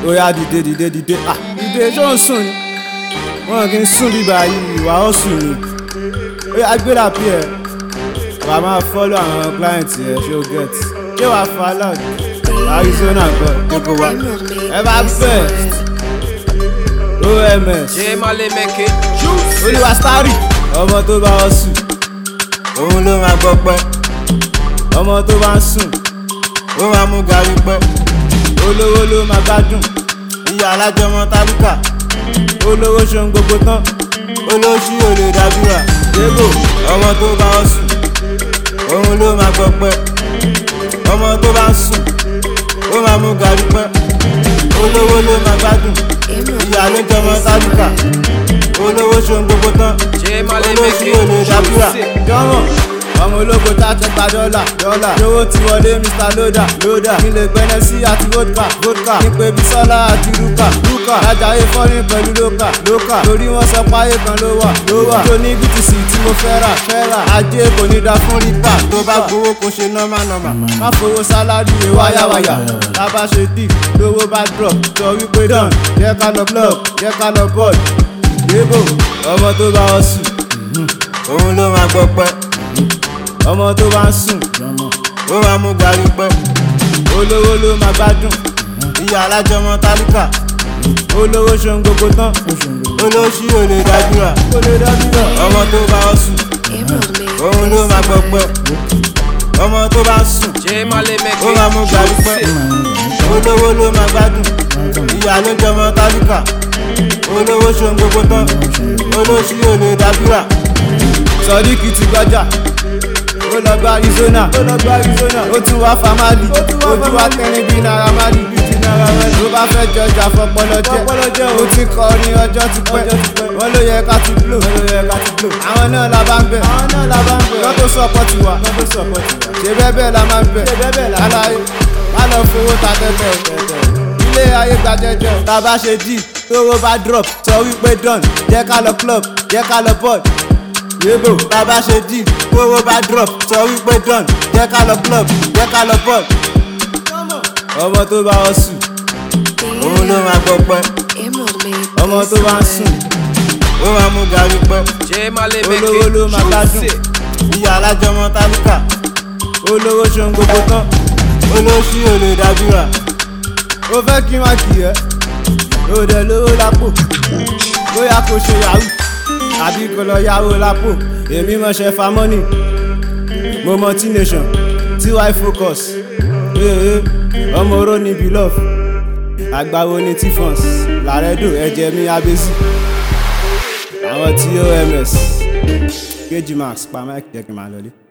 Oya dìde dìde ṣó ń sùn ni wọn kì í sùn bíbá yìí ìwà ọ̀sùn ni oya gbéra pí ẹ wàá máa fọ́lọ́ àwọn client ẹ ṣó get ṣé wàá fa loud Arizona kan gbogbo wa ẹ bá bẹ̀ OMS Olúwa Starry ọmọ tó bá ọ sùn òun ló máa gbọ́ pẹ́ ọmọ tó bá ń sùn ó máa mú gàrí pẹ́ olówó ló máa gbádùn ìyá alájọmọ tálíkà olówó ṣohun gbogbo tán olóṣì ò lè dábìrà débò ọmọ tó bá ọ sùn òun ló máa gbọ́ pẹ́ ọmọ tó bá ń sùn ó máa mú gàrí pẹ́ olówó ló máa gbádùn ìyá alájọmọ tálíkà olówó ṣohun gbogbo tán olóṣì ò lè dábìrà jọmọ ọmọ ológo tá ti gba dọ́là lówó ti wọlé Mr. Loda nílé gbẹ́nẹ́sì àti vodka nípe Bísọ́lá àti Rúkà lájàyè fọ́rin pẹ̀lú lókà torí wọ́n sọ páyé kan ló wà tó ní BTC tí mo fẹ́ rà ajé kò ní dá fún rípà tó bá gbowó kò ṣe nọ́mà má fowó sálárì wé wáyàwáyà tá bá ṣe dì lówó bá drop sọ wípé dán jẹ́ ká lọ club jẹ́ ká lọ bọ́ọ̀lù débò ọmọ tó bá ọ sùn òun ló máa gbọ́ pẹ́ ọmọ tó bá ń sùn ó máa mú gàrí pẹ́ olówó ló máa gbádùn ìyá alájọmọ tálíkà olówó ṣohun gbogbo tán olóṣì ò lè dábìrà ọmọ tó bá ọ sùn òun ló máa gbọ́ pẹ́ ọmọ tó bá ń sùn ó máa mú gàrí pẹ́ olówó ló máa gbádùn ìyá alájọmọ tálíkà olówó ṣohun gbogbo tán olóṣì ò lè dábìrà Sodiq ti gbọ́jà ó lọ gba Arizona ó tún wá famali ojú wa kẹrin bí Naira Marley ló bá fẹ́ jọjà fọpọlọjẹ ó ti kọrin ọjọ́ ti pẹ́ wọ́n ló yẹ ká ti blow àwọn náà la bá ń bẹ̀ wọ́n tó sọpọ́tì wa ṣe bẹ́ẹ̀ la máa ń bẹ̀ aláyé má lọ fowó ta tẹ́tẹ́ ilé ayé gba jẹjẹ tá a bá ṣe dì tówó bá drop sọ wípé done jẹ́ ká lọ club jẹ́ ká lọ bọ́ọ̀lù yébò bàbá ṣe dì owó bá drop sọ wípé done jẹ́ ká lọ club jẹ́ ká lọ bọ́ọ̀lù ọmọ tó bá ọ sùn òun ló máa gbọ́ pẹ́ ọmọ tó bá ń sùn ó máa mú gàrí pẹ́ olówó ló máa gbádùn ìyá alájọmọ tálíkà olówó ṣohun gbogbo tán olóṣì ò lè dábìrà ó fẹ́ kí wọ́n kì í ẹ́ ó dẹ̀ lówó lápò bóyá kò ṣe yahoo àbí kò lọ yáwó lápò èmi mọ̀ ṣe fa mọ́nì mo mọ T-Nation TY Focus ọmọ oró ní Beloved àgbàwo ní T-Fons Laredo ẹ̀jẹ̀ mi abẹ́sí àwọn tí OMS Kg Max pa Mike jẹ́ kí n máa lọlé.